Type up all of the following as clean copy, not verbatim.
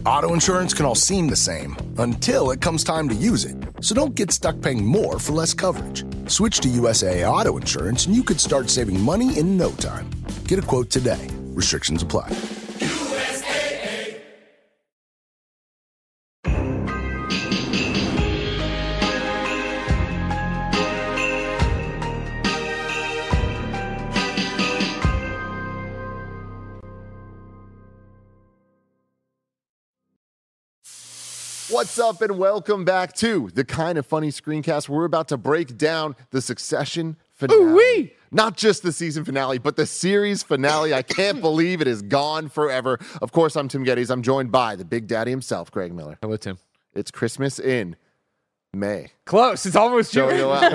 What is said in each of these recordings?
Auto insurance can all seem the same until it comes time to use it. So don't get stuck paying more for less coverage. Switch to USAA Auto Insurance and you could start saving money in no time. Get a quote today. Restrictions apply. USAA. What's up and welcome back to the Kind of Funny Screencast. We're about to break down the Succession finale. Ooh-wee. Not just the season finale, but the series finale. I can't believe it is gone forever. Of course, I'm Tim Geddes. I'm joined by the Big Daddy himself, Greg Miller. Hello, Tim. It's Christmas in May. Close. It's almost June.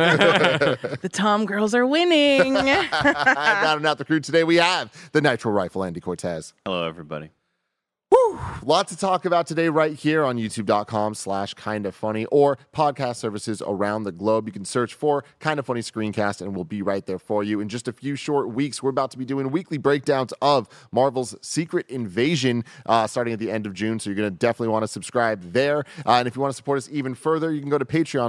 The Tom girls are winning. Rounding out the crew today, we have the Nitro Rifle, Andy Cortez. Hello, everybody. Woo! Lots to talk about today right here on youtube.com/kindafunny or podcast services around the globe. You can search for Kind of Funny Screencast and we'll be right there for you. In just a few short weeks, we're about to be doing weekly breakdowns of Marvel's Secret Invasion starting at the end of June. So you're going to definitely want to subscribe there. And if you want to support us even further, you can go to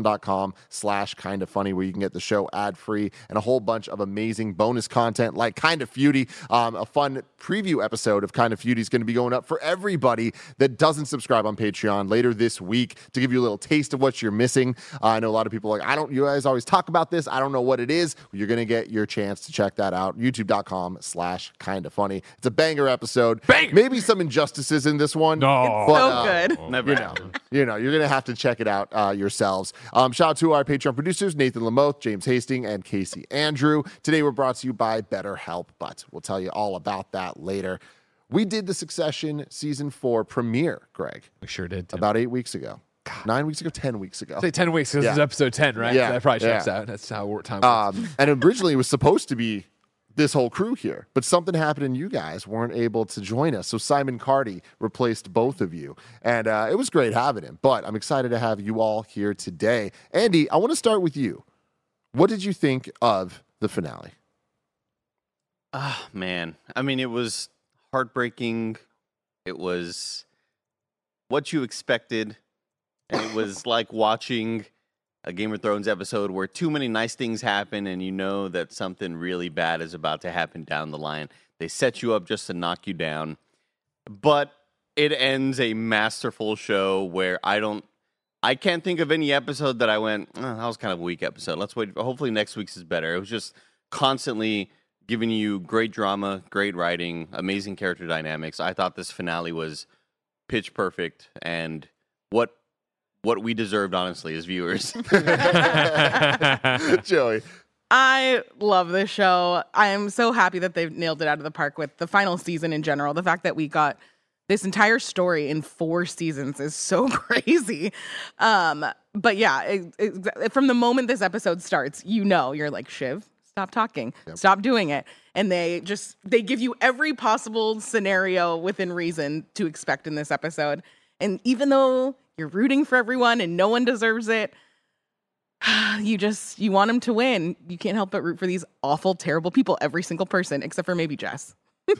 patreon.com/kindafunny where you can get the show ad-free and a whole bunch of amazing bonus content like Kind of Feudy. A fun preview episode of Kind of Feudy is going to be going up for everybody that doesn't subscribe on Patreon later this week to give you a little taste of what you're missing. I know a lot of people are like, you guys always talk about this. I don't know what it is. Well, you're going to get your chance to check that out. youtube.com/kindafunny. It's a banger episode. Bang! Maybe some injustices in this one. No. But, So good. Never you're going to have to check it out yourselves. Shout out to our Patreon producers, Nathan Lamoth, James Hastings, and Casey Andrew. Today we're brought to you by BetterHelp, but we'll tell you all about that later. We did the Succession Season 4 premiere, Greg. We sure did, Tim. About 8 weeks ago. 9 weeks ago, 10 weeks ago. Say 10 weeks because Yeah. this is episode 10, right? Yeah. That probably checks Yeah. out. That's how time works. And originally it was supposed to be this whole crew here, but something happened and you guys weren't able to join us. So Simon Cardy replaced both of you. And it was great having him, but I'm excited to have you all here today. Andy, I want to start with you. What did you think of the finale? Man. I mean, it was heartbreaking. It was what you expected. And it was like watching a Game of Thrones episode where too many nice things happen and you know that something really bad is about to happen down the line. They set you up just to knock you down. But it ends a masterful show where I can't think of any episode that I went, that was kind of a weak episode. Let's wait. Hopefully next week's is better. It was just constantly giving you great drama, great writing, amazing character dynamics. I thought this finale was pitch perfect and what we deserved, honestly, as viewers. Joey. I love this show. I am so happy that they've nailed it out of the park with the final season in general. The fact that we got this entire story in 4 seasons is so crazy. But yeah, from the moment this episode starts, you're like, Shiv, stop talking, stop doing it. And they give you every possible scenario within reason to expect in this episode. And even though you're rooting for everyone and no one deserves it, you want them to win. You can't help but root for these awful, terrible people, every single person, except for maybe Jess.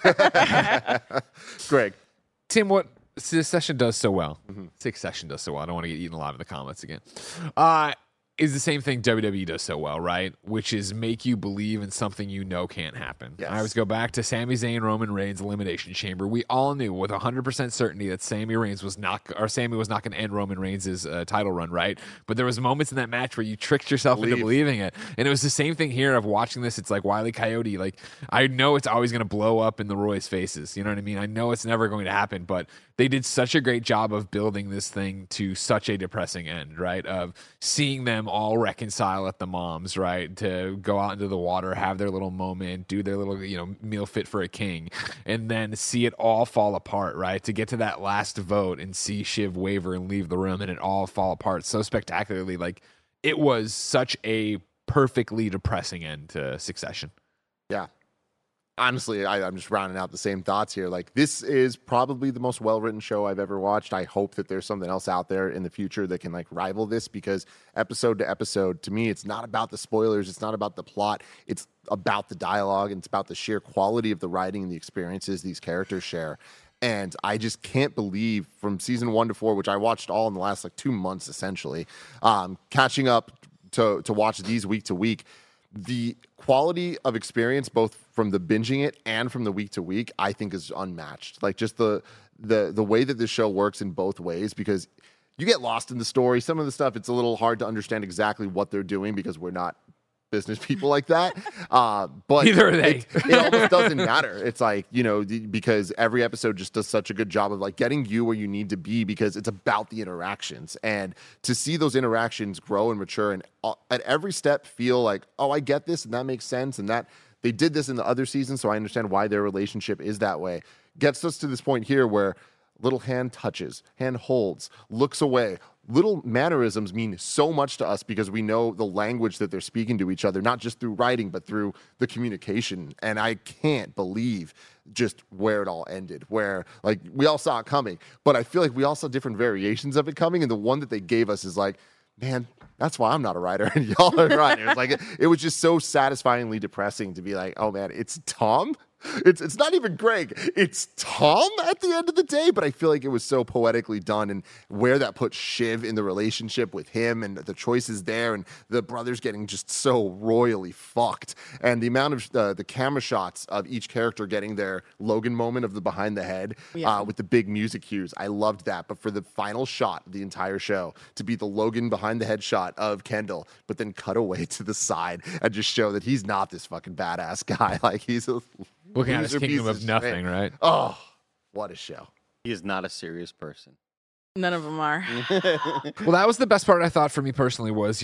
Greg. Tim, what Succession does so well, Succession does so well, I don't want to get eaten alive in the comments again, is the same thing WWE does so well, right? Which is make you believe in something you know can't happen. Yes. I always go back to Sami Zayn, Roman Reigns, Elimination Chamber. We all knew with 100% certainty that Sami was not going to end Roman Reigns' title run, right? But there was moments in that match where you tricked yourself into believing it. And it was the same thing here of watching this. It's like Wile E. Coyote. Like, I know it's always going to blow up in the Roy's faces. You know what I mean? I know it's never going to happen, but they did such a great job of building this thing to such a depressing end, right? Of seeing them all reconcile at the moms, right? To go out into the water, have their little moment, do their little, meal fit for a king, and then see it all fall apart, right? To get to that last vote and see Shiv waver and leave the room and it all fall apart so spectacularly. Like, it was such a perfectly depressing end to Succession. Yeah. Honestly, I'm just rounding out the same thoughts here. Like, this is probably the most well-written show I've ever watched. I hope that there's something else out there in the future that can rival this, because episode to episode, to me, it's not about the spoilers. It's not about the plot. It's about the dialogue, and it's about the sheer quality of the writing and the experiences these characters share. And I just can't believe from season 1 to 4, which I watched all in the last like 2 months, essentially, catching up to watch these week to week, the quality of experience, both from the binging it and from the week to week, I think is unmatched. Like just the way that this show works in both ways, because you get lost in the story. Some of the stuff, it's a little hard to understand exactly what they're doing because we're not business people like that. But Neither are they. It almost doesn't matter. It's like, because every episode just does such a good job of like getting you where you need to be, because it's about the interactions, and to see those interactions grow and mature and at every step feel like, oh, I get this and that makes sense, and that they did this in the other season, so I understand why their relationship is that way, gets us to this point here where little hand touches, hand holds, looks away. Little mannerisms mean so much to us because we know the language that they're speaking to each other, not just through writing, but through the communication. And I can't believe just where it all ended, where like we all saw it coming, but I feel like we all saw different variations of it coming. And the one that they gave us is like, man, that's why I'm not a writer and y'all are writers. Like it was just so satisfyingly depressing to be like, oh man, it's Tom. It's not even Greg. It's Tom at the end of the day, but I feel like it was so poetically done, and where that puts Shiv in the relationship with him and the choices there, and the brothers getting just so royally fucked, and the amount of the camera shots of each character getting their Logan moment of the behind the head with the big music cues. I loved that. But for the final shot of the entire show to be the Logan behind the head shot of Kendall, but then cut away to the side and just show that he's not this fucking badass guy. Like he's a looking at his kingdom of shit. nothing, right? Oh, what a show. He is not a serious person. None of them are. Well, that was the best part I thought for me personally was,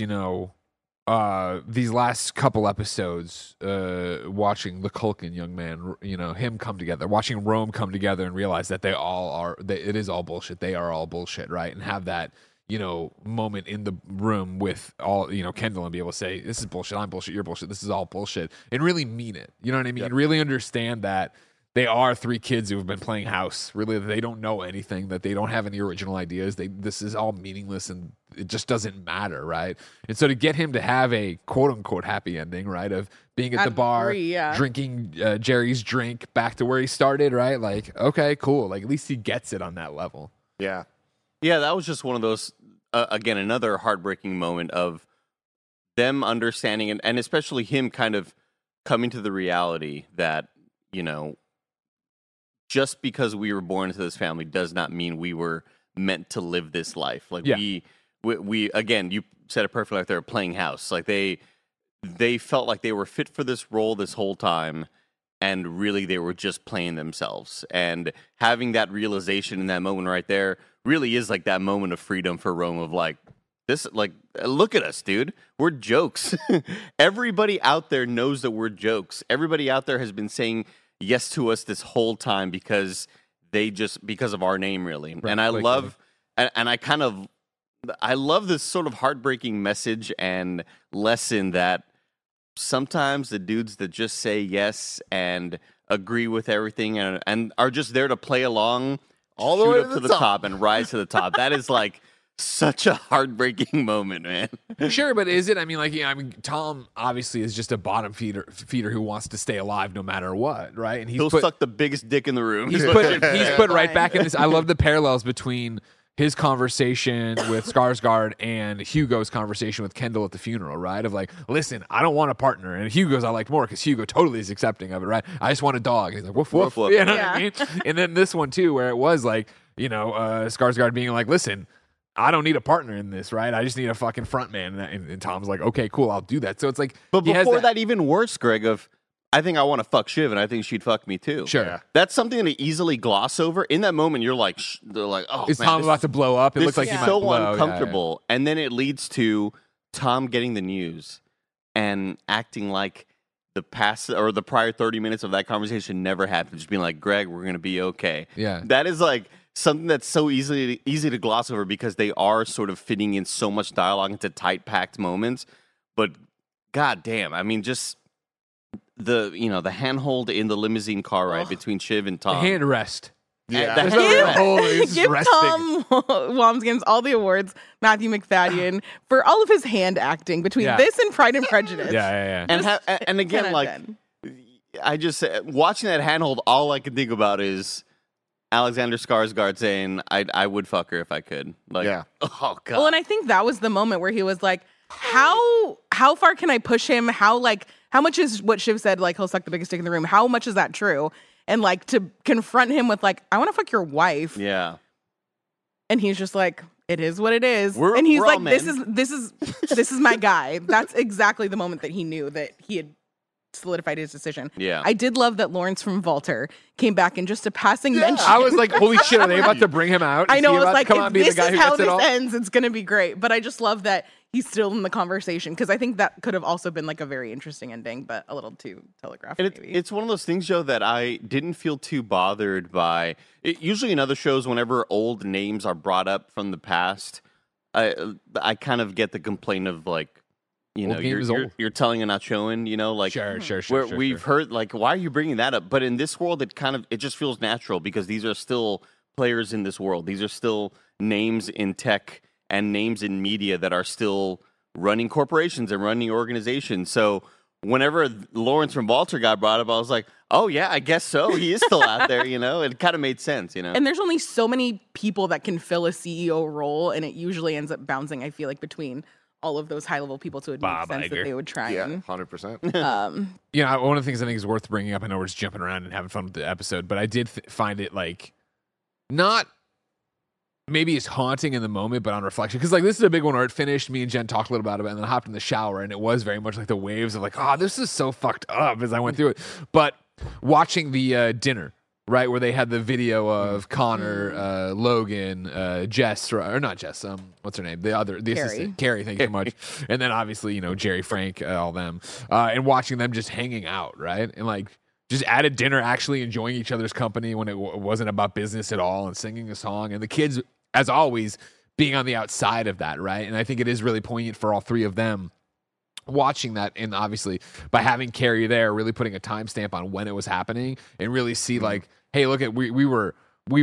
these last couple episodes, watching the Culkin young man, him come together, watching Rome come together and realize that it is all bullshit. They are all bullshit, right? And have that, moment in the room with all, Kendall, and be able to say, this is bullshit, I'm bullshit, you're bullshit, this is all bullshit, and really mean it. You know what I mean? Yep. And really understand that they are 3 kids who have been playing house. Really, they don't know anything, that they don't have any original ideas. This is all meaningless and it just doesn't matter, right? And so to get him to have a quote unquote happy ending, right, of being at the bar, drinking Jerry's drink back to where he started, right? Like, okay, cool. Like at least he gets it on that level. Yeah. Yeah, that was just one of those, again, another heartbreaking moment of them understanding, and especially him kind of coming to the reality that, just because we were born into this family does not mean we were meant to live this life. Like we again, you said it perfectly, like they were playing house. Like they felt like they were fit for this role this whole time, and really they were just playing themselves. And having that realization in that moment right there really is like that moment of freedom for Rome of like, this, like, look at us, dude. We're jokes. Everybody out there knows that we're jokes. Everybody out there has been saying yes to us this whole time because of our name, really. Right. And I love, and I love this sort of heartbreaking message and lesson that sometimes the dudes that just say yes and agree with everything and are just there to play along, all the way up to the top and rise to the top. That is like such a heartbreaking moment, man. Sure, but is it? I mean, Tom obviously is just a bottom feeder who wants to stay alive no matter what, right? And he'll suck the biggest dick in the room. He's put right back in this. I love the parallels between his conversation with Skarsgård and Hugo's conversation with Kendall at the funeral, right? Of like, listen, I don't want a partner. And Hugo's I like more because Hugo totally is accepting of it, right? I just want a dog. He's like, woof, woof. Woof. You know what I mean? And then this one too, where it was like, Skarsgård being like, listen, I don't need a partner in this, right? I just need a fucking front man. And Tom's like, okay, cool, I'll do that. So it's like, but before that even worse, Greg, of I think I want to fuck Shiv, and I think she'd fuck me too. Sure. Yeah. That's something to easily gloss over. In that moment, you're like, they're like, oh, is Tom about to blow up? It looks like he might blow. So uncomfortable. Yeah. And then it leads to Tom getting the news and acting like the prior 30 minutes of that conversation never happened. Just being like, Greg, we're going to be okay. Yeah. That is like something that's so easy to gloss over because they are sort of fitting in so much dialogue into tight, packed moments. But goddamn, I mean, just the handhold in the limousine car ride between Shiv and Tom. The hand rest. Yeah. Give Tom Wambsgans all the awards, Matthew McFadden, for all of his hand acting between this and Pride and Prejudice. Yeah. And again, like, I just watching that handhold, all I can think about is Alexander Skarsgård saying, I would fuck her if I could. Like, Yeah. oh, God. Well, and I think that was the moment where he was like, how far can I push him? How much is what Shiv said, like, he'll suck the biggest dick in the room? How much is that true? And, like, to confront him with, like, I want to fuck your wife. Yeah. And he's just like, it is what it is. We're And he's all like, men. this is my guy. That's exactly the moment that he knew that he had solidified his decision. Yeah. I did love that Lawrence from Vaulter came back and just a passing mention. I was like, holy shit, are they about to bring him out? I know, Is it he was about to like, come out if and be the this guy is who how gets it this all? ends, it's going to be great. But I just love that he's still in the conversation because I think that could have also been like a very interesting ending, but a little too telegraphed. And Maybe. it's one of those things, Joe, that I didn't feel too bothered by. Usually in other shows, whenever old names are brought up from the past, I kind of get the complaint of like, you Old know, game is you're, old. you're telling and not showing, you know, like Sure. where we've heard like, why are you bringing that up? But in this world, it just feels natural because these are still players in this world. These are still names in tech and names in media that are still running corporations and running organizations. So whenever Lawrence from Vaulter got brought up, I was like, oh yeah, I guess so. He is still out there, you know. It kind of made sense, you know. And there's only so many people that can fill a CEO role, and it usually ends up bouncing, I feel like, between all of those high-level people, so it Bob makes sense Iger. that they would try Yeah, and 100%. Yeah, one of the things I think is worth bringing up, I know we're just jumping around and having fun with the episode, but I did find it like not maybe it's haunting in the moment, but on reflection, because like this is a big one where it finished. Me and Jen talked a little about it, and then I hopped in the shower, and it was very much like the waves of like, oh, this is so fucked up as I went through it. But watching the dinner, right, where they had the video of Connor, Logan, Jess, or not Jess, what's her name? The Carrie. assistant, Carrie. Thank you so much. And then obviously, you know, Jerry, Frank, all them, and watching them just hanging out, right, and like. Just at a dinner, actually enjoying each other's company when it wasn't about business at all, and singing a song, and the kids, as always, being on the outside of that, right? And I think it is really poignant for all three of them watching that, and obviously by having Carrie there, really putting a timestamp on when it was happening, and really see like, hey, look at we were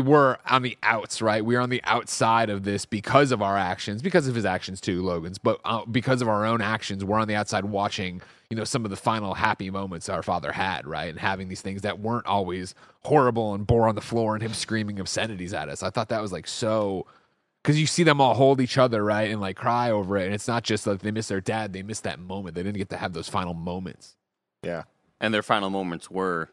on the outs, right? We were on the outside of this because of our actions, because of his actions too, Logan's, but because of our own actions, we're on the outside watching, you know, some of the final happy moments our father had, right? And having these things that weren't always horrible and bore on the floor and him screaming obscenities at us. I thought that was like so, because you see them all hold each other, right? And like cry over it. And it's not just like they miss their dad, they miss that moment. They didn't get to have those final moments. Yeah. And their final moments were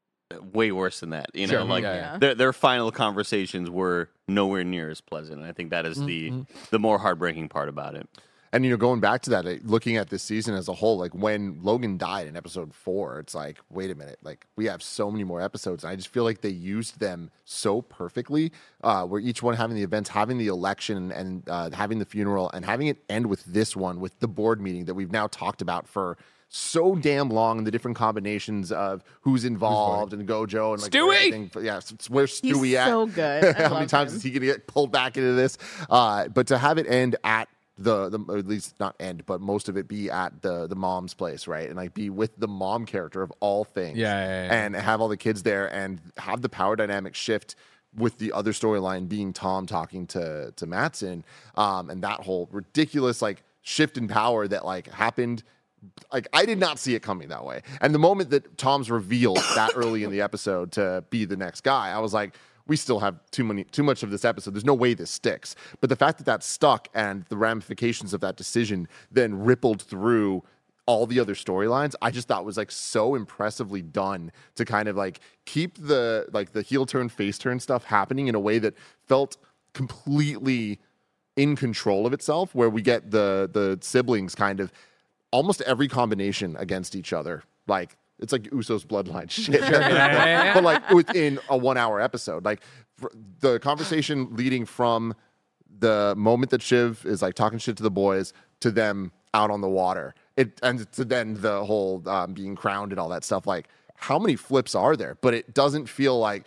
way worse than that. You know, Sure, like yeah. their final conversations were nowhere near as pleasant. And I think that is the more heartbreaking part about it. And, you know, going back to that, looking at this season as a whole, like when Logan died in episode 4, it's like, wait a minute, like we have so many more episodes. And I just feel like they used them so perfectly, where each one having the events, having the election, and having the funeral, and having it end with this one, with the board meeting that we've now talked about for so damn long, and the different combinations of who's involved and Gojo and like Stewie! everything. Yeah, where's He's Stewie at? so good. I How many love times him. is he going to get pulled back into this? But to have it end at the or at least not end, but most of it be at the mom's place, right? And like be with the mom character of all things. Yeah. And have all the kids there and have the power dynamic shift with the other storyline being Tom talking to Mattson, and that whole ridiculous like shift in power that like happened. Like I did not see it coming that way. And the moment that Tom's revealed that early in the episode to be the next guy, I was like, we still have too much of this episode. There's no way this sticks. But the fact that that stuck and the ramifications of that decision then rippled through all the other storylines, I just thought was like so impressively done to kind of like keep the heel turn, face turn stuff happening in a way that felt completely in control of itself, where we get the siblings kind of almost every combination against each other. Like it's like Usos bloodline shit. Yeah. But like within a 1 hour episode, like the conversation leading from the moment that Shiv is like talking shit to the boys to them out on the water, and to then the whole being crowned and all that stuff. Like how many flips are there? But it doesn't feel like,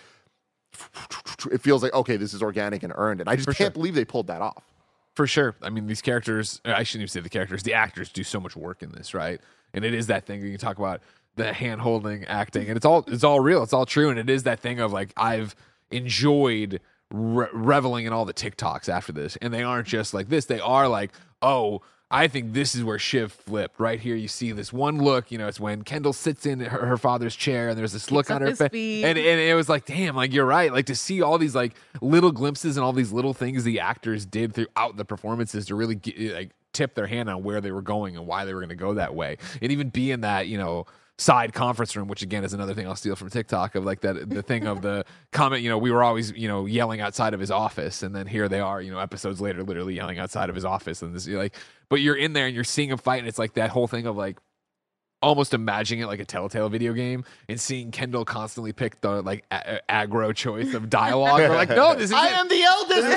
it feels like, okay, this is organic and earned. And I just can't believe they pulled that off. For sure. I mean, these characters, I shouldn't even say the characters, the actors do so much work in this, right? And it is that thing you can talk about, the hand-holding acting, and it's all real, it's all true, and it is that thing of like, I've enjoyed reveling in all the TikToks after this, and they aren't just like this, they are like, oh, I think this is where Shiv flipped. Right here, you see this one look. It's when Kendall sits in her father's chair, and there's this look on her face, and it was like, damn, like you're right. Like to see all these like little glimpses and all these little things the actors did throughout the performances to really tip their hand on where they were going and why they were going to go that way, and even be in that side conference room, which again is another thing I'll steal from TikTok of like that the thing of the comment, we were always, yelling outside of his office, and then here they are, episodes later, literally yelling outside of his office, and this but you're in there and you're seeing him fight, and it's like that whole thing of like almost imagining it like a Telltale video game and seeing Kendall constantly pick the like aggro choice of dialogue. We're like, no, this is I am the eldest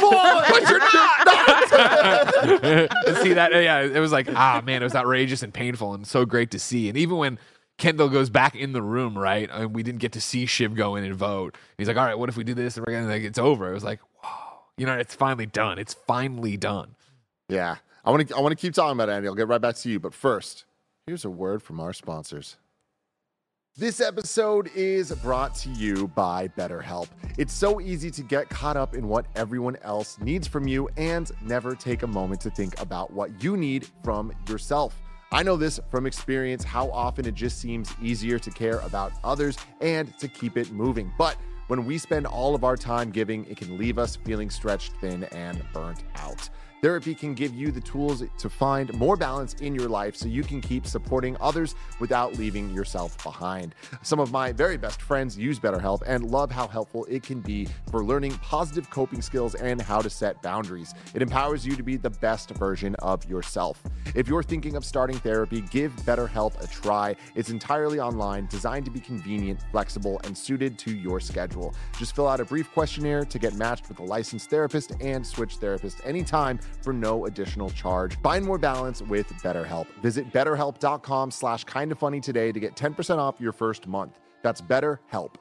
boy, but you're not. See that? Yeah, it was like, man, it was outrageous and painful and so great to see. And even when Kendall goes back in the room, right? And we didn't get to see Shiv go in and vote. He's like, all right, what if we do this? And we're gonna it's over. It was like, whoa, it's finally done. It's finally done. Yeah. I want to keep talking about it, Andy. I'll get right back to you. But first, here's a word from our sponsors. This episode is brought to you by BetterHelp. It's so easy to get caught up in what everyone else needs from you and never take a moment to think about what you need from yourself. I know this from experience, how often it just seems easier to care about others and to keep it moving. But when we spend all of our time giving, it can leave us feeling stretched thin and burnt out. Therapy can give you the tools to find more balance in your life so you can keep supporting others without leaving yourself behind. Some of my very best friends use BetterHelp and love how helpful it can be for learning positive coping skills and how to set boundaries. It empowers you to be the best version of yourself. If you're thinking of starting therapy, give BetterHelp a try. It's entirely online, designed to be convenient, flexible, and suited to your schedule. Just fill out a brief questionnaire to get matched with a licensed therapist and switch therapists anytime for no additional charge. Find more balance with BetterHelp. Visit betterhelp.com/kindafunny today to get 10% off your first month. That's BetterHelp,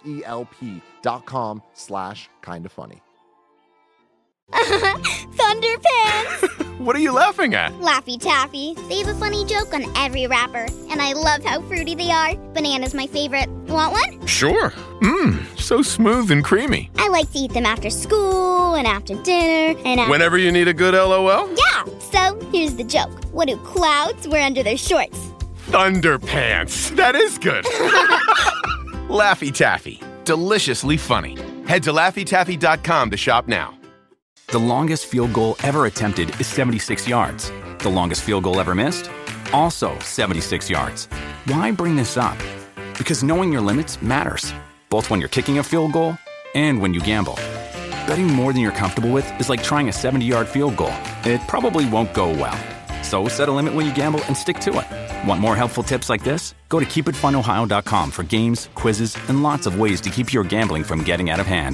HELP.com/kindafunny. Thunderpants! What are you laughing at? Laffy Taffy. They have a funny joke on every wrapper, and I love how fruity they are. Banana's my favorite. Want one? Sure. So smooth and creamy. I like to eat them after school and after dinner and Whenever you need a good LOL? Yeah, so here's the joke. What do clouds wear under their shorts? Thunderpants. That is good. Laffy Taffy. Deliciously funny. Head to LaffyTaffy.com to shop now. The longest field goal ever attempted is 76 yards. The longest field goal ever missed? Also 76 yards. Why bring this up? Because knowing your limits matters, both when you're kicking a field goal and when you gamble. Betting more than you're comfortable with is like trying a 70-yard field goal. It probably won't go well. So set a limit when you gamble and stick to it. Want more helpful tips like this? Go to keepitfunohio.com for games, quizzes, and lots of ways to keep your gambling from getting out of hand.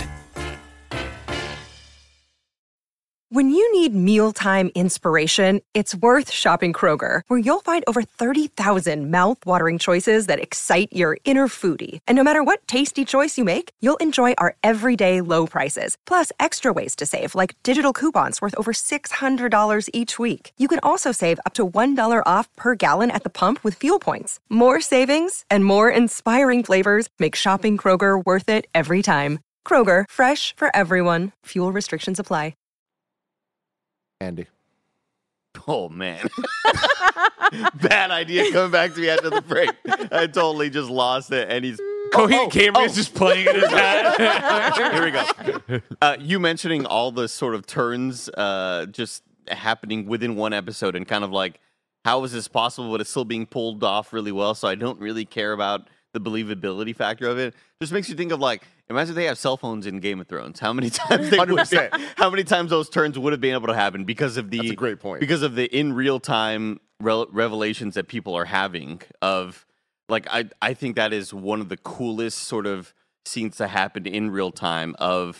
When you need mealtime inspiration, it's worth shopping Kroger, where you'll find over 30,000 mouth-watering choices that excite your inner foodie. And no matter what tasty choice you make, you'll enjoy our everyday low prices, plus extra ways to save, like digital coupons worth over $600 each week. You can also save up to $1 off per gallon at the pump with fuel points. More savings and more inspiring flavors make shopping Kroger worth it every time. Kroger, fresh for everyone. Fuel restrictions apply. Andy. Oh, man. Bad idea coming back to me after the break. I totally just lost it. And he's... Coheed Camry is just playing in his head. Here we go. You mentioning all the sort of turns just happening within one episode and kind of like, how is this possible, but it's still being pulled off really well, so I don't really care about the believability factor of it. Just makes you think of like, imagine they have cell phones in Game of Thrones. How many times how many times those turns would have been able to happen because of the That's a great point. Because of the in real time revelations that people are having of like I think that is one of the coolest sort of scenes to happen in real time of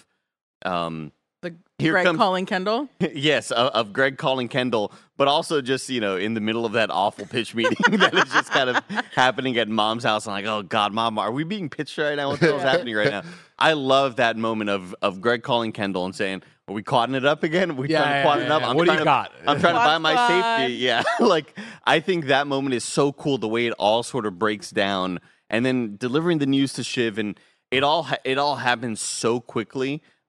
Greg calling Kendall? Yes, of Greg calling Kendall, but also just, in the middle of that awful pitch meeting that is just kind of happening at Mom's house. I'm like, oh, God, Mom, are we being pitched right now? What the hell is happening right now? I love that moment of Greg calling Kendall and saying, are we quadding it up again? Are we trying to quad it up? What do you got? I'm trying to buy my safety. Yeah, like, I think that moment is so cool, the way it all sort of breaks down. And then delivering the news to Shiv, and it all happens so quickly.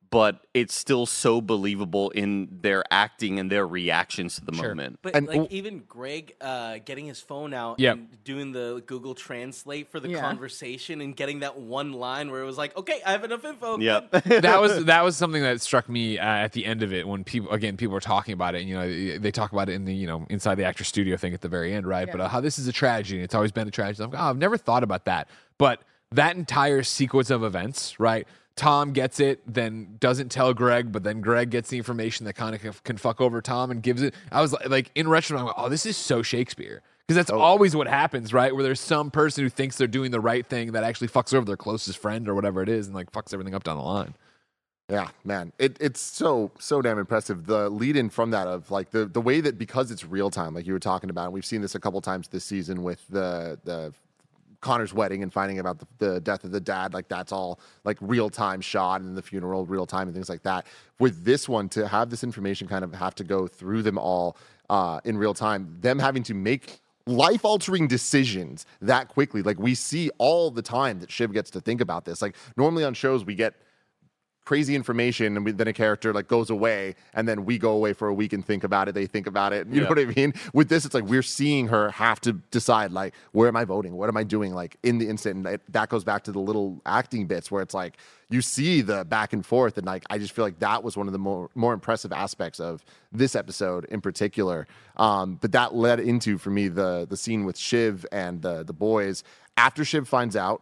but it's still so believable in their acting and their reactions to the moment. But even Greg getting his phone out and doing the Google Translate for the conversation and getting that one line where it was like, okay, I have enough info. Yep. that was something that struck me at the end of it when people were talking about it. And, they talk about it in the inside the actor studio thing at the very end, right? But how this is a tragedy. It's always been a tragedy. I'm like, I've never thought about that. But that entire sequence of events, right? Tom gets it, then doesn't tell Greg, but then Greg gets the information that kind of can fuck over Tom and gives it. I was like in retrospect, I'm like, oh, this is so Shakespeare. Because that's always what happens, right? Where there's some person who thinks they're doing the right thing that actually fucks over their closest friend or whatever it is and like fucks everything up down the line. Yeah, man. It's so damn impressive. The lead in from that of like the way that, because it's real time, like you were talking about, and we've seen this a couple times this season with the Connor's wedding and finding about the death of the dad, like that's all like real time shot, and the funeral real time and things like that. With this one, to have this information kind of have to go through them all in real time, them having to make life altering decisions that quickly. Like we see all the time that Shiv gets to think about this. Like normally on shows we get crazy information and then a character like goes away and then we go away for a week and think about it. They think about it. You know what I mean? With this, it's like we're seeing her have to decide like, where am I voting? What am I doing? Like in the instant. And that goes back to the little acting bits where it's like you see the back and forth. And like I just feel like that was one of the more impressive aspects of this episode in particular. But that led into, for me, the scene with Shiv and the boys after Shiv finds out.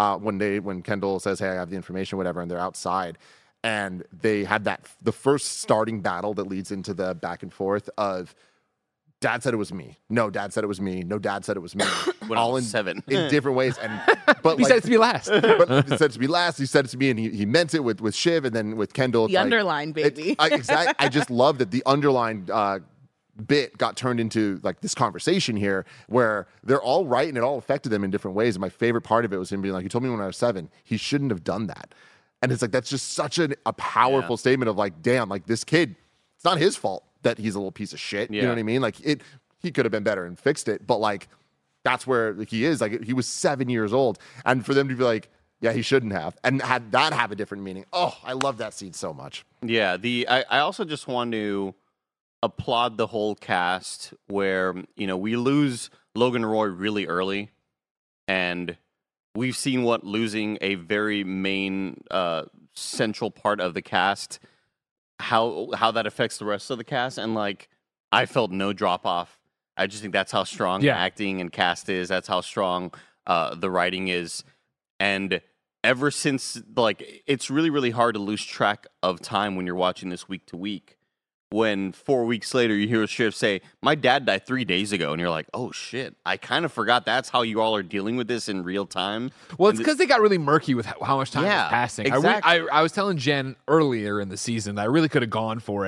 When Kendall says, hey, I have the information, whatever, and they're outside, and they had the first starting battle that leads into the back and forth of Dad said it was me. No, Dad said it was me. No, Dad said it was me. All in 7 in different ways. And but he said it to me last. But he said it to me last. He said it to me, and he meant it with Shiv, and then with Kendall. The underline, baby. Exactly. I just love that the underline bit got turned into like this conversation here where they're all right and it all affected them in different ways. And my favorite part of it was him being like, he told me when I was 7, he shouldn't have done that. And it's like, that's just such a powerful statement of like, damn, like this kid, it's not his fault that he's a little piece of shit. You know what I mean? Like he could have been better and fixed it, but like, that's where he is. Like he was 7 years old. And for them to be like, yeah, he shouldn't have. And had that have a different meaning. Oh, I love that scene so much. Yeah. I also just want to applaud the whole cast where, we lose Logan Roy really early, and we've seen what losing a very main central part of the cast, how that affects the rest of the cast. And like, I felt no drop off. I just think that's how strong acting and cast is. That's how strong the writing is. And ever since, like, it's really, really hard to lose track of time when you're watching this week to week. When 4 weeks later you hear Shiv say, my dad died 3 days ago, and you're like, oh shit, I kind of forgot that's how you all are dealing with this in real time. Well, it's because they got really murky with how much time was passing. Exactly. I was telling Jen earlier in the season that I really could have gone for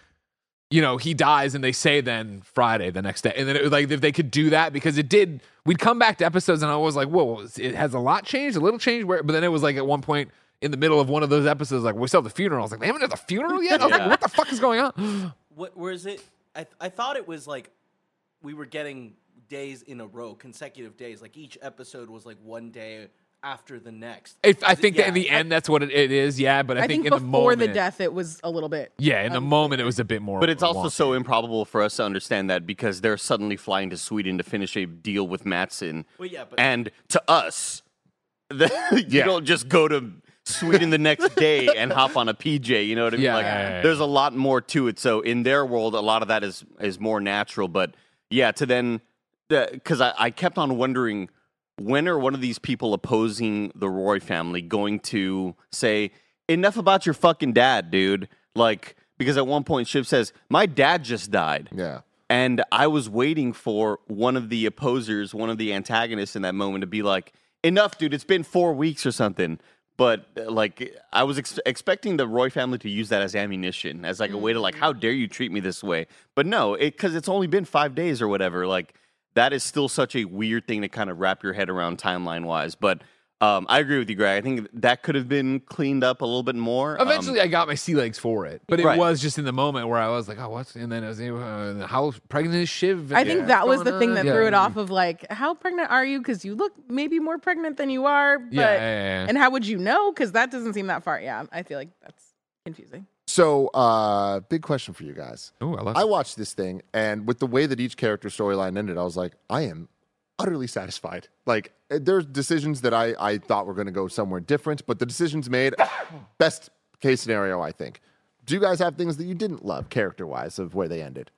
he dies and they say then Friday the next day. And then it was like, if they could do that, because we'd come back to episodes and I was like, whoa, it has a lot changed, a little change. But then it was like at one point, in the middle of one of those episodes, like, we still have the funeral. I was like, they haven't had the funeral yet? I was like, what the fuck is going on? Where is it? I thought it was like we were getting days in a row, consecutive days. Like each episode was like one day after the next. I think that in the end, that's what it is, yeah. But I think in the moment. Before the death, it was a little bit. Yeah, in the moment, it was a bit more. But it's also wonky. so improbable for us to understand that because they're suddenly flying to Sweden to finish a deal with Matsson. Well, yeah, but and to us, you don't just go to Sweden the next day and hop on a PJ, you know what I mean? There's a lot more to it. So in their world, a lot of that is more natural. But yeah, to then, because I kept on wondering, when are one of these people opposing the Roy family going to say, enough about your fucking dad, dude? Like, because at one point Shiv says, my dad just died. Yeah. And I was waiting for one of the opposers, one of the antagonists in that moment to be like, enough, dude, it's been 4 weeks or something. But like, I was expecting the Roy family to use that as ammunition, as like a way to like, how dare you treat me this way? But no, because it's only been 5 days or whatever. Like, that is still such a weird thing to kind of wrap your head around timeline wise. But I agree with you, Greg. I think that could have been cleaned up a little bit more. Eventually, I got my sea legs for it, but it was just in the moment where I was like, "Oh, what's?" And then it was, "How pregnant is Shiv?" I think that was the thing that threw it off. Of like, how pregnant are you? Because you look maybe more pregnant than you are. But, and how would you know? Because that doesn't seem that far. Yeah, I feel like that's confusing. So, big question for you guys. Oh, I love I watched this thing, and with the way that each character storyline ended, I was like, I am utterly satisfied. Like, there's decisions that I thought were going to go somewhere different, but the decisions made, best case scenario, I think. Do you guys have things that you didn't love character-wise of where they ended?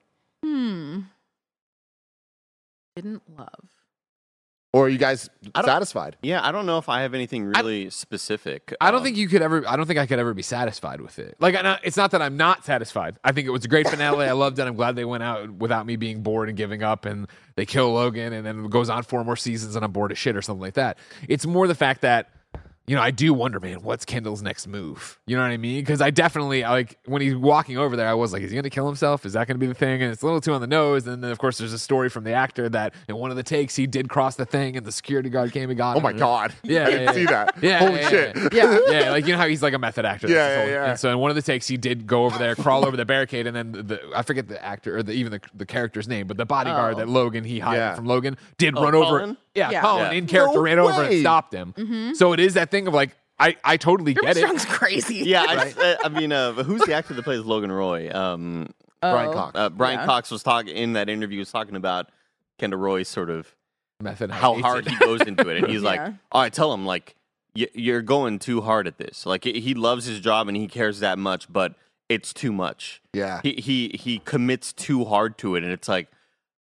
Didn't love. Or are you guys satisfied? Yeah, I don't know if I have anything really specific. I don't think you could ever. I don't think I could ever be satisfied with it. Like, it's not that I'm not satisfied. I think it was a great finale. I loved it. I'm glad they went out without me being bored and giving up, and they kill Logan, and then it goes on 4 more seasons, and I'm bored as shit or something like that. It's more the fact that, you know, I do wonder, man, what's Kendall's next move? You know what I mean? Because I definitely, like, when he's walking over there, I was like, is he going to kill himself? Is that going to be the thing? And it's a little too on the nose. And then, of course, there's a story from the actor that in one of the takes, he did cross the thing and the security guard came and got him. Oh, my God. Yeah. I didn't see that. Yeah. Holy shit. Yeah. Like, you know how he's like a method actor. Yeah. And so in one of the takes, he did go over there, crawl over the barricade, and then I forget the actor or even the character's name, but the bodyguard that Logan, he hired from Logan, did run over. Colin? Yeah, Colin in character ran over and stopped him. So it is that thing of like, I totally get it. Armstrong's crazy. Yeah, I mean, who's the actor that plays Logan Roy? Brian Cox. Brian Cox was talking in that interview. Was talking about Kendall Roy's sort of method, how hard he goes into it, and he's like, "All right, tell him like you're going too hard at this. Like he loves his job and he cares that much, but it's too much. Yeah, he commits too hard to it, and it's like,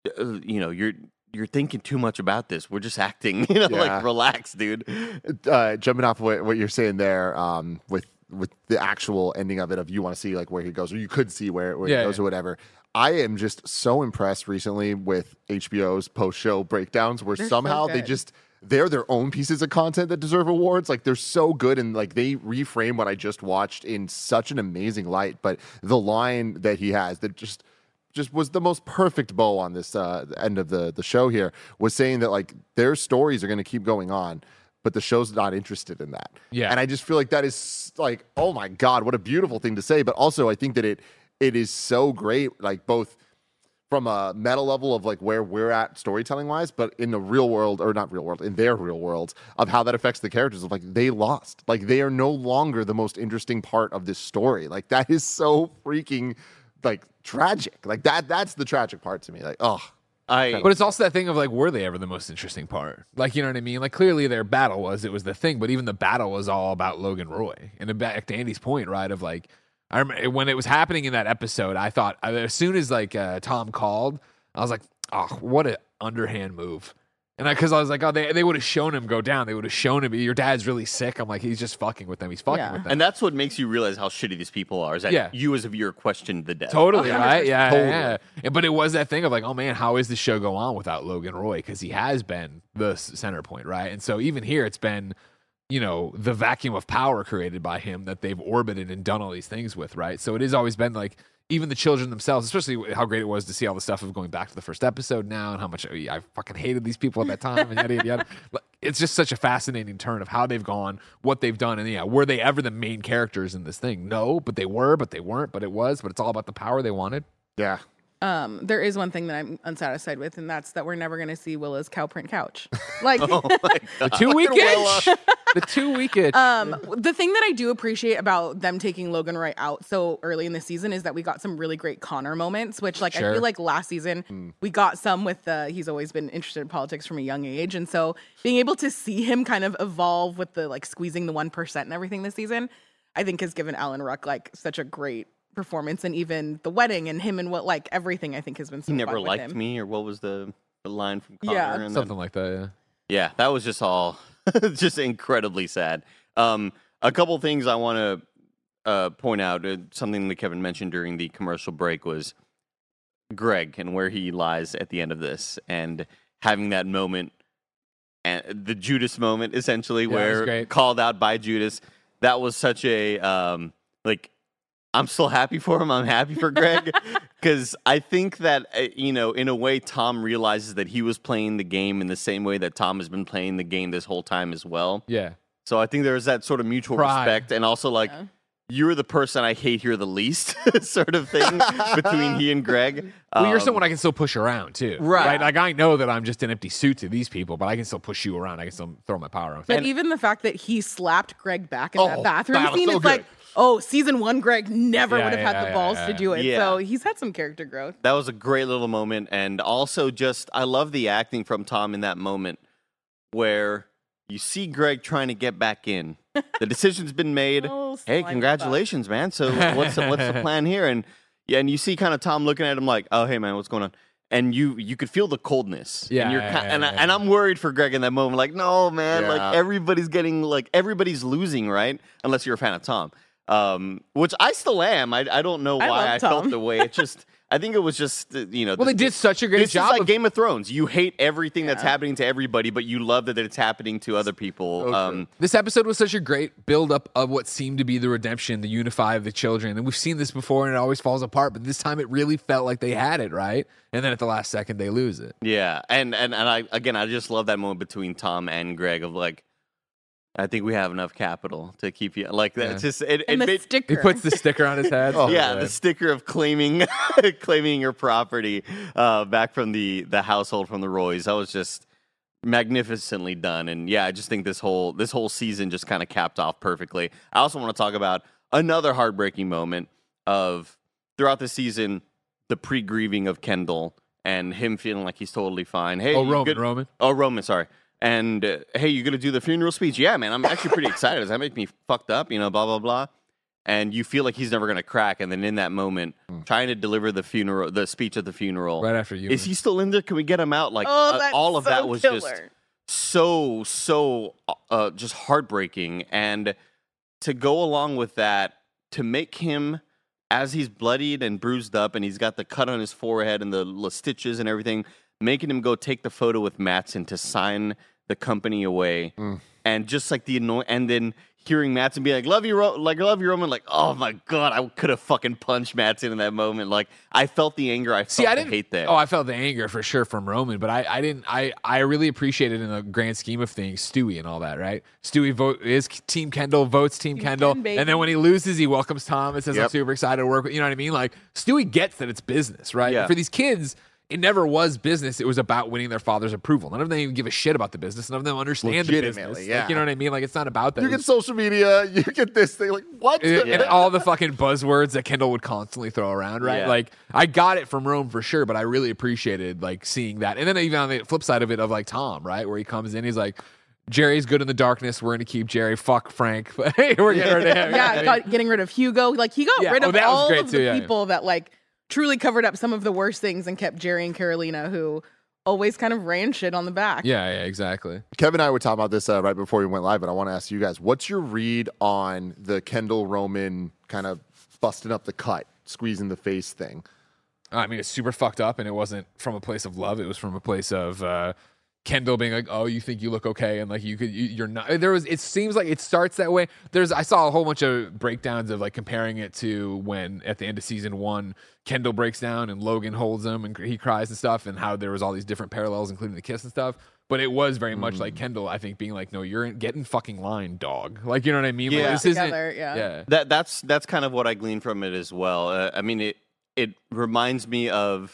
you know, you're thinking too much about this. We're just acting, you know, like relax, dude." Jumping off what you're saying there, with the actual ending of it, of you want to see like where he goes, or you could see where he goes or whatever. I am just so impressed recently with HBO's post-show breakdowns, where somehow they're their own pieces of content that deserve awards. Like, they're so good, and like they reframe what I just watched in such an amazing light. But the line that he has that just was the most perfect bow on this end of the show here, was saying that like their stories are going to keep going on, but the show's not interested in that. Yeah. And I just feel like that is like, oh my God, what a beautiful thing to say. But also I think that it is so great, like both from a meta level of like where we're at storytelling wise, but in the real world, or not real world, in their real world, of how that affects the characters, of like they lost. Like they are no longer the most interesting part of this story. Like that is so freaking like tragic. Like that's the tragic part to me. Like, oh. But it's also that thing of like, were they ever the most interesting part? Like, you know what I mean? Like, clearly their battle was the thing, but even the battle was all about Logan Roy. And back to Andy's point, right? Of like, I remember when it was happening in that episode, I thought as soon as like Tom called, I was like, oh, what an underhand move. And because I was like, oh, they would have shown him go down. They would have shown him, your dad's really sick. I'm like, he's just fucking with them. He's fucking with them. And that's what makes you realize how shitty these people are, is that you as a viewer questioned the death. Totally, right? Yeah. But it was that thing of like, oh man, how is this show go on without Logan Roy? Because he has been the center point, right? And so even here, it's been, you know, the vacuum of power created by him that they've orbited and done all these things with, right? So it has always been like, even the children themselves, especially how great it was to see all the stuff of going back to the first episode now, and how much I fucking hated these people at that time, and yada, yada, yada. It's just such a fascinating turn of how they've gone, what they've done, and were they ever the main characters in this thing? No, but they were, but they weren't, but it was, but it's all about the power they wanted. Yeah. There is one thing that I'm unsatisfied with, and that's that we're never going to see Willa's cow print couch. Like the 2 week itch. The 2 week itch. The thing that I do appreciate about them taking Logan Roy out so early in the season is that we got some really great Connor moments, which like I feel like last season we got some with he's always been interested in politics from a young age, and so being able to see him kind of evolve with the like squeezing the 1% and everything this season, I think has given Alan Ruck like such a great performance, and even the wedding and him and what like everything I think has been so he never fun liked with him. me, or what was the line from Connor? Yeah, and something like that. Yeah, that was just all just incredibly sad. A couple things I want to point out. Something that Kevin mentioned during the commercial break was Greg and where he lies at the end of this, and having that moment, and the Judas moment, essentially, where called out by Judas. That was such a like. I'm still happy for him. I'm happy for Greg, because I think that, you know, in a way, Tom realizes that he was playing the game in the same way that Tom has been playing the game this whole time as well. Yeah. So I think there's that sort of mutual respect, and also like, you're the person I hate here the least sort of thing between he and Greg. Well, you're someone I can still push around too. Right. Like, I know that I'm just an empty suit to these people, but I can still push you around. I can still throw my power around. But even the fact that he slapped Greg back in that bathroom scene, it's like, season 1, Greg never would have had the balls to do it. Yeah. So he's had some character growth. That was a great little moment. And also I love the acting from Tom in that moment where you see Greg trying to get back in. The decision's been made. Hey, congratulations, man. So what's the plan here? And you see kind of Tom looking at him like, oh, hey, man, what's going on? And you could feel the coldness. And I'm worried for Greg in that moment. Like, no, man, like everybody's losing, right? Unless you're a fan of Tom. Which I still am. I don't know why I felt the way. It's just, I think it was just, Well, they did such a great job. It's like Game of Thrones. You hate everything that's happening to everybody, but you love that it's happening to other people. This episode was such a great build-up of what seemed to be the redemption, the unify of the children. And we've seen this before, and it always falls apart. But this time, it really felt like they had it, right? And then at the last second, they lose it. Yeah, and I just love that moment between Tom and Greg of like, I think we have enough capital to keep you like that. It's just sticker. He puts the sticker on his head. The sticker of claiming your property back from the household from the Roys. That was just magnificently done. And I just think this whole season just kind of capped off perfectly. I also want to talk about another heartbreaking moment of throughout the season, the pre-grieving of Kendall and him feeling like he's totally fine. Hey, Roman. Oh, Roman, sorry. And, hey, you going to do the funeral speech? Yeah, man, I'm actually pretty excited. Does that make me fucked up? Blah, blah, blah. And you feel like he's never going to crack. And then in that moment, trying to deliver the speech at the funeral. Right after you. Is he still in there? Can we get him out? Like, that's all of so that was killer. just so just heartbreaking. And to go along with that, to make him, as he's bloodied and bruised up and he's got the cut on his forehead and the stitches and everything, making him go take the photo with Mattson to sign the company away, and just like the and then hearing Mattson be like, "Love you, Roman." Like, oh my god, I could have fucking punched Mattson in that moment. Like, I felt the anger. I felt the hate there. Oh, I felt the anger for sure from Roman, but I didn't. I really appreciated in the grand scheme of things Stewie and all that. Right? Stewie is Team Kendall, votes Team Kendall, and then when he loses, he welcomes Tom and says, "I'm super excited to work with." You know what I mean? Like, Stewie gets that it's business, right? Yeah. For these kids, it never was business. It was about winning their father's approval. None of them even give a shit about the business. None of them understand the business. Yeah. Like, you know what I mean? Like, it's not about that. You get social media, you get this thing. Like, what? And all the fucking buzzwords that Kendall would constantly throw around, right? Yeah. Like, I got it from Rome for sure, but I really appreciated, like, seeing that. And then even on the flip side of it, of, like, Tom, right? Where he comes in, he's like, Jerry's good in the darkness. We're going to keep Jerry. Fuck Frank. But hey, we're getting rid of him. Getting rid of Hugo. Like, he got rid of that was all great of too, the people that, like, truly covered up some of the worst things and kept Jerry and Carolina, who always kind of ran shit on the back. Yeah, exactly. Kevin and I were talking about this right before we went live, but I want to ask you guys, what's your read on the Kendall Roman kind of busting up the cut, squeezing the face thing? I mean, it's super fucked up, and it wasn't from a place of love. It was from a place of Kendall being like, "Oh, you think you look okay," and like you're not. There was. It seems like it starts that way. I saw a whole bunch of breakdowns of like comparing it to when at the end of season 1, Kendall breaks down and Logan holds him and he cries and stuff, and how there was all these different parallels, including the kiss and stuff. But it was very much like Kendall, I think, being like, "No, you're getting fucking line, dog." Like, you know what I mean? Yeah. Like, this Together, isn't. yeah. That's kind of what I gleaned from it as well. I mean, it reminds me of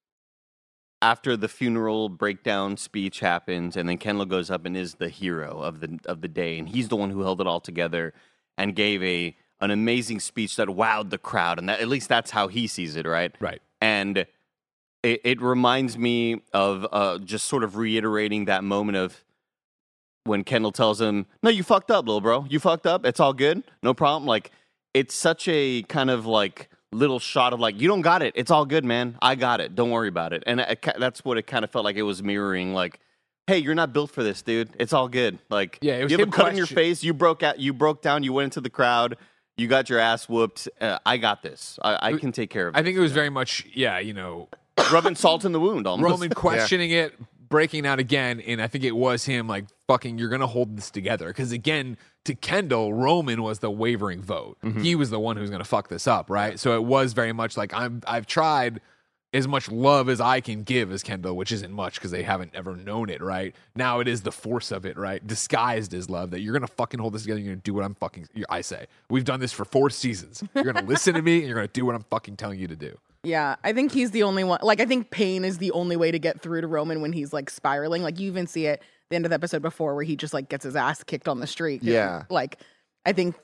after the funeral breakdown speech happens, and then Kendall goes up and is the hero of the day, and he's the one who held it all together and gave an amazing speech that wowed the crowd, and that, at least that's how he sees it, right? Right. And it reminds me of just sort of reiterating that moment of when Kendall tells him, "No, you fucked up, little bro. You fucked up. It's all good. No problem." Like, it's such a kind of like little shot of like, you don't got it. It's all good, man. I got it. Don't worry about it. And that's what it kind of felt like it was mirroring. Like, hey, you're not built for this, dude. It's all good. Like, yeah, it was you have a him cut on your face. You broke out. You broke down. You went into the crowd. You got your ass whooped. I got this. I can take care of it. I think it was very much, rubbing salt in the wound almost. Roman questioning it, breaking out again, and I think it was him like, fucking, you're going to hold this together. Because again, to Kendall, Roman was the wavering vote. He was the one who was going to fuck this up, right? So it was very much like, I've tried as much love as I can give as Kendall, which isn't much because they haven't ever known it, right? Now it is the force of it, right? Disguised as love, that you're going to fucking hold this together, you're going to do what I say. We've done this for 4 seasons. You're going to listen to me, and you're going to do what I'm fucking telling you to do. Yeah, I think he's the only one. Like, I think pain is the only way to get through to Roman when he's like spiraling. Like, you even see it at the end of the episode before where he just like gets his ass kicked on the street. Yeah. Like, I think that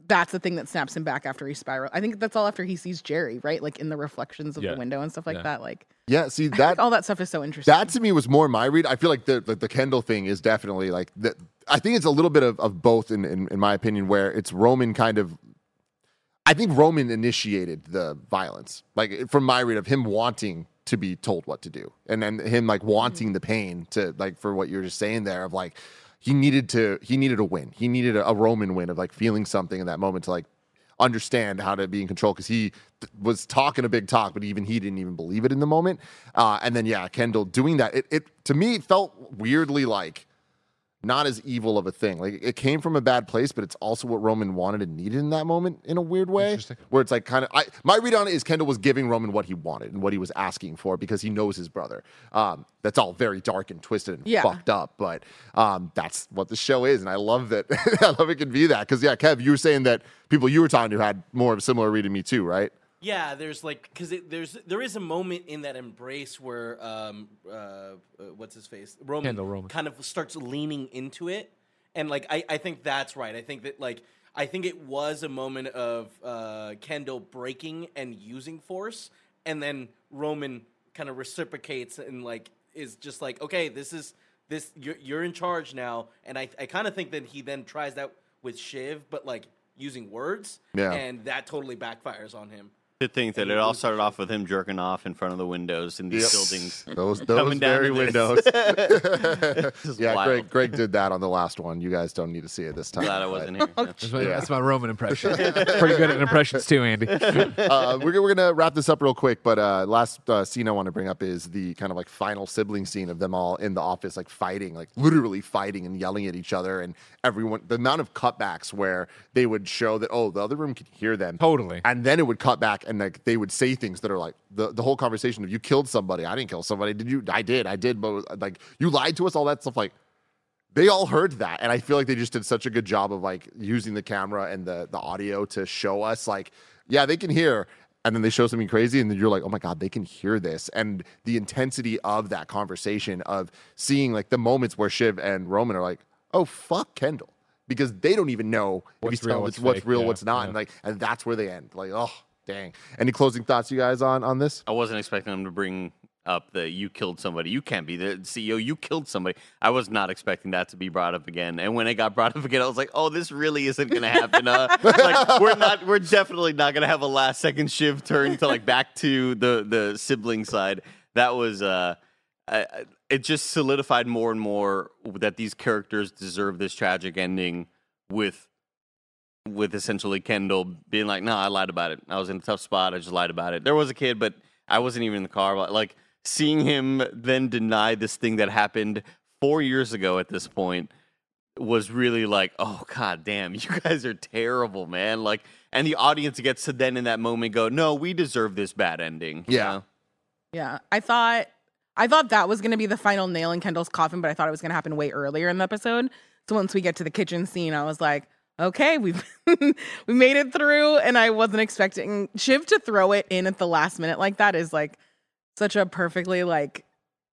that's the thing that snaps him back after he spirals. I think that's all after he sees Jerry, right? Like in the reflections of the window and stuff like that. Like, yeah, see that all that stuff is so interesting. That to me was more my read. I feel like the Kendall thing is definitely like I think it's a little bit of both in my opinion, where it's Roman kind of. I think Roman initiated the violence, like from my read of him wanting to be told what to do, and then him like wanting the pain to like for what you're just saying there of like he needed a win. He needed a Roman win of like feeling something in that moment to like understand how to be in control, because he was talking a big talk, but even he didn't even believe it in the moment. And then Kendall doing that, it to me felt weirdly like not as evil of a thing. Like it came from a bad place, but it's also what Roman wanted and needed in that moment in a weird way. Where it's like kind of my read on it is Kendall was giving Roman what he wanted and what he was asking for because he knows his brother. That's all very dark and twisted and fucked up, but that's what the show is, and I love that. I love it can be that because Kev, you were saying that people you were talking to had more of a similar read to me too, right? Yeah, there's like there is a moment in that embrace where what's his face Roman kind of starts leaning into it, and like I think that's right. I think that like I think it was a moment of Kendall breaking and using force, and then Roman kind of reciprocates and like is just like, okay, this you're in charge now, and I kind of think that he then tries that with Shiv, but like using words, and that totally backfires on him. To think that it all started off with him jerking off in front of the windows in these buildings. Those very windows. Greg did that on the last one. You guys don't need to see it this time. Glad I wasn't here. That's my Roman impression. Pretty good at impressions too, Andy. We're going to wrap this up real quick, but last scene I want to bring up is the kind of like final sibling scene of them all in the office, like fighting, like literally fighting and yelling at each other, and everyone, the amount of cutbacks where they would show that, the other room can hear them. Totally. And then it would cut back and like they would say things that are like the whole conversation of you killed somebody. I didn't kill somebody. Did you? I did. But like you lied to us, all that stuff. Like they all heard that. And I feel like they just did such a good job of like using the camera and the audio to show us like, they can hear. And then they show something crazy, and then you're like, oh my God, they can hear this. And the intensity of that conversation of seeing like the moments where Shiv and Roman are like, oh, fuck Kendall. Because they don't even know what's real, what's not. And that's where they end. Like, oh, dang. Any closing thoughts, you guys, on this? I wasn't expecting them to bring up the you killed somebody. You can't be the CEO. You killed somebody. I was not expecting that to be brought up again. And when it got brought up again, I was like, oh, this really isn't going to happen. Like, we're definitely not going to have a last second Shiv turn to like back to the sibling side. That was, it just solidified more and more that these characters deserve this tragic ending with essentially Kendall being like, no, I lied about it. I was in a tough spot. I just lied about it. There was a kid, but I wasn't even in the car. Like, seeing him then deny this thing that happened 4 years ago at this point was really like, oh, God damn, you guys are terrible, man. Like, and the audience gets to then in that moment go, no, we deserve this bad ending. Yeah. Yeah. I thought that was going to be the final nail in Kendall's coffin, but I thought it was going to happen way earlier in the episode. So once we get to the kitchen scene, I was like, okay, we made it through, and I wasn't expecting Shiv to throw it in at the last minute like that is like such a perfectly like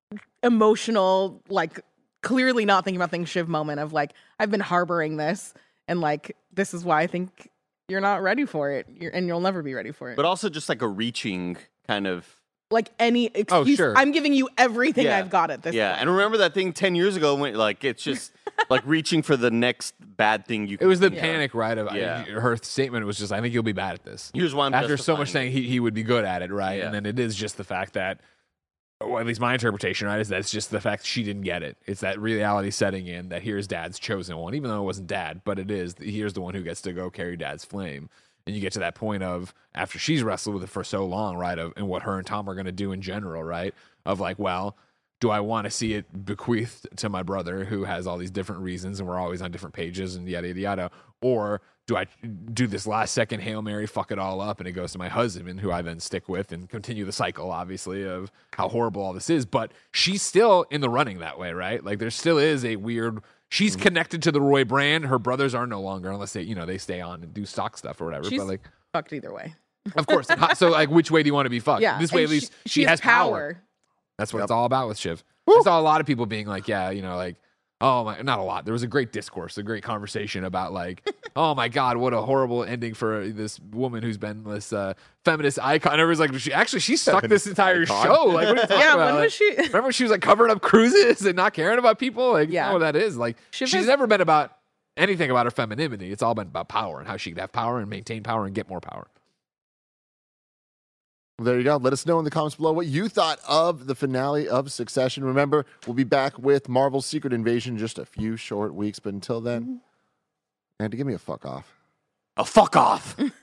emotional, like clearly not thinking about things Shiv moment of like, I've been harboring this, and like this is why I think you're not ready for it, and you'll never be ready for it. But also just like a reaching kind of like any excuse. Sure. I'm giving you everything I've got at this point. And remember that thing 10 years ago when like it's just like reaching for the next bad thing you can It was the do. panic, right? Of her statement was just, I think you'll be bad at this. Here's why I'm after so much justifying saying he would be good at it, right? Yeah. And then it is just the fact that, or at least my interpretation, right, is that's just the fact she didn't get it. It's that reality setting in that here's Dad's chosen one, even though it wasn't Dad, but it is. Here's the one who gets to go carry Dad's flame. And you get to that point of, after she's wrestled with it for so long, right, and what her and Tom are going to do in general, right, of like, well, do I want to see it bequeathed to my brother who has all these different reasons and we're always on different pages and yada, yada, yada, or do I do this last second Hail Mary, fuck it all up, and it goes to my husband, who I then stick with and continue the cycle, obviously, of how horrible all this is. But she's still in the running that way, right? Like, there still is a weird... She's connected to the Roy brand. Her brothers are no longer, unless they stay on and do stock stuff or whatever. She's but like, fucked either way. Of course. So like, which way do you want to be fucked? Yeah, This way, at and least she has power. That's what it's all about with Shiv. I saw a lot of people being like, like, oh my, not a lot. There was a great discourse, a great conversation about like oh my God, what a horrible ending for this woman who's been this feminist icon. Everyone's like, she stuck this entire show. Like, what are you talking about? When was she? Remember when she was like covering up cruises and not caring about people? Like, Yeah. you know what that is? Like, she's never been about anything about her femininity. It's all been about power and how she could have power and maintain power and get more power. There you go. Let us know in the comments below what you thought of the finale of Succession. Remember, we'll be back with Marvel's Secret Invasion just a few short weeks. But until then, Andy, give me a fuck off. A fuck off.